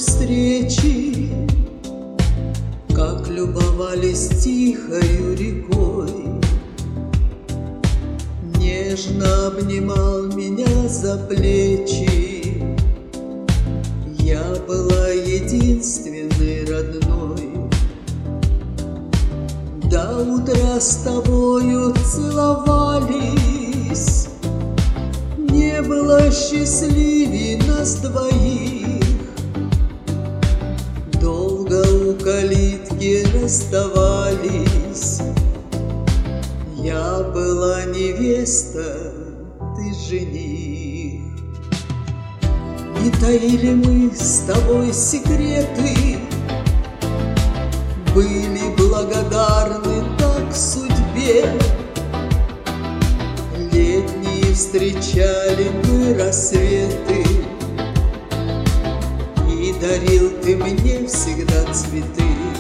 встречи, как любовались тихою рекой. Нежно обнимал меня за плечи, я была единственной родной. До утра с тобою целовались, не было счастливей нас двоих. Долго у калитки расставались, я была невеста, ты жених. Не таили мы с тобой секреты, были благодарны так судьбе. Летние встречали мы рассветы, и дарил ты мне всегда цветы.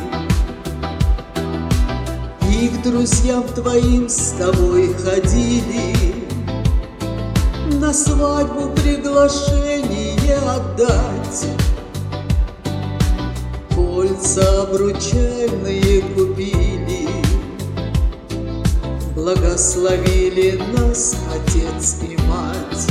И к друзьям твоим с тобой ходили, на свадьбу приглашение отдать. Кольца обручальные купили, благословили нас отец и мать.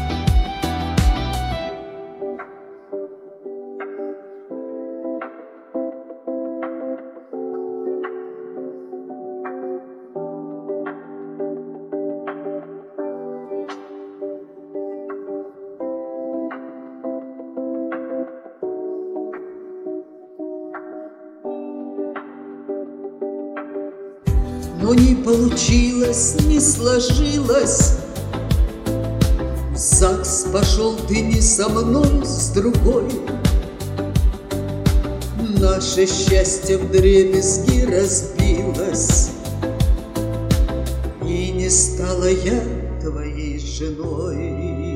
Но не получилось, не сложилось. В ЗАГС пошел ты не со мной, с другой. Наше счастье вдребезги разбилось, и не стала я твоей женой.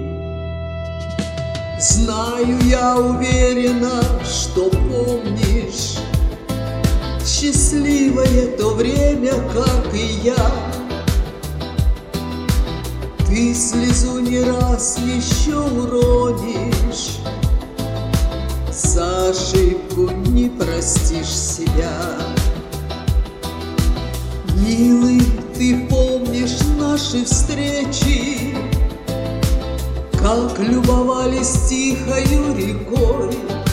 Знаю, я уверена, что помнишь счастливое то время, как и я. Ты слезу не раз еще уронишь, за ошибку не простишь себя. Милый, ты помнишь наши встречи, как любовались тихою рекой.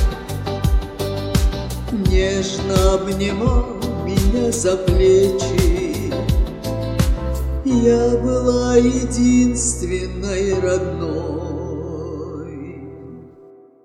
Нежно обнимал меня за плечи, я была единственной родной.